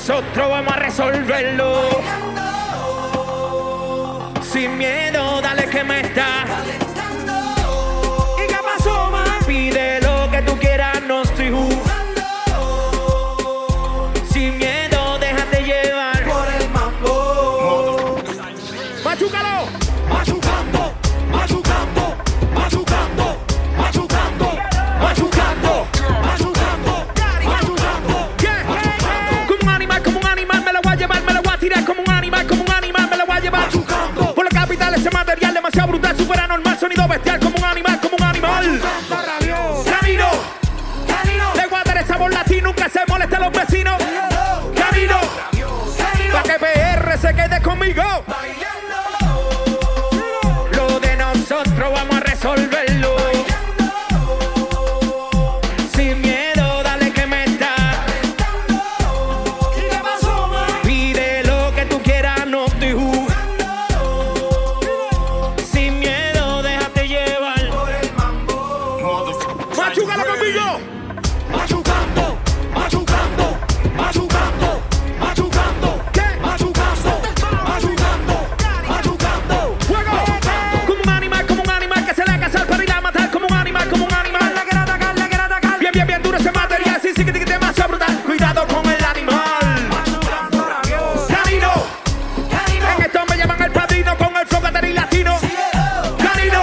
nosotros vamos a resolverlo. Sin miedo, dale que me está. ¿Y qué pasó, man? Pide lo que tú quieras, no estoy jugando. Sin miedo, déjate llevar por el mambo. Machucalo. Machucando, machucando, machucando, machucando, machucando, machucando, machucando. Como un animal, me lo voy a llevar, me lo voy a tirar como un animal, me lo voy a llevar. Machucando. Por la capital ese material demasiado brutal, super anormal, sonido bestial como un animal, Camino, le voy a dar el sabor latino, nunca se molesta a los vecinos. Camino, pa' que PR se quede conmigo. Lo de nosotros vamos a resolverlo. Sin miedo, dale que me está. Pide lo que tú quieras, no estoy jugando. Sin miedo, déjate llevar por el mambo. Machucalo conmigo. Machucando, machucando, machucando, machucando. ¿Qué? Machucando, machucando, machucando. Fuego. Como un animal que se le va a cazar para ir a matar. Como un animal. Le quiere atacar. Bien duro ese material. Sí, que te demasiado brutal. Cuidado con el animal. Canino. En esto me llaman el padrino con el flow y latino. Canino.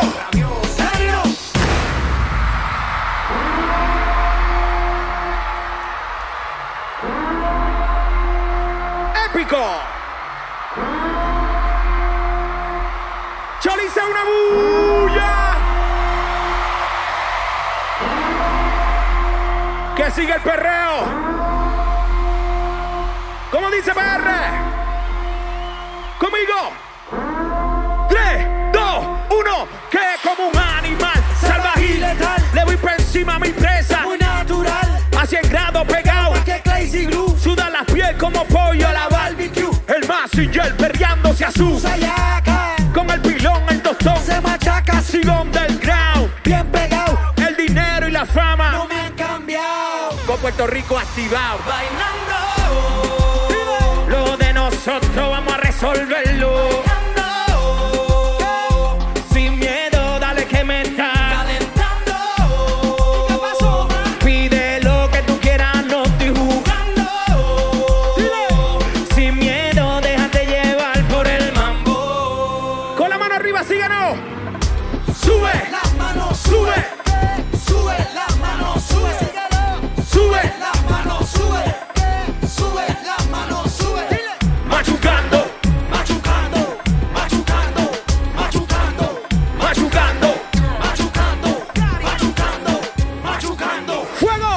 Épico. Yo le hice una bulla. Que sigue el perreo. ¿Cómo dice PR? Conmigo. 3, 2, 1. Que como un animal salvaje y letal, le voy por encima a mi presa. Muy natural. A 100 grados pegado. Que Crazy Glue. Suda la piel como pollo a la barbecue. El Mazinger perreándose a su sayaca. Con el pilón, el tostón se machaca. Sigo underground, bien pegado. El dinero y la fama no me han cambiado. Con Puerto Rico activado. Bailando. Lo de nosotros vamos a resolverlo. Sin miedo, dale que me está. ¿Qué pasó, man? Pide lo que tú quieras, no estoy jugando. Sin miedo, déjate llevar por el mambo. Con la mano arriba, síganos. Sube las manos, sube. Sube las manos, sube. Sube las manos, sube. Sube las manos, sube. Machucando, machucando, machucando, machucando, machucando, machucando, machucando, machucando. ¡Fuego!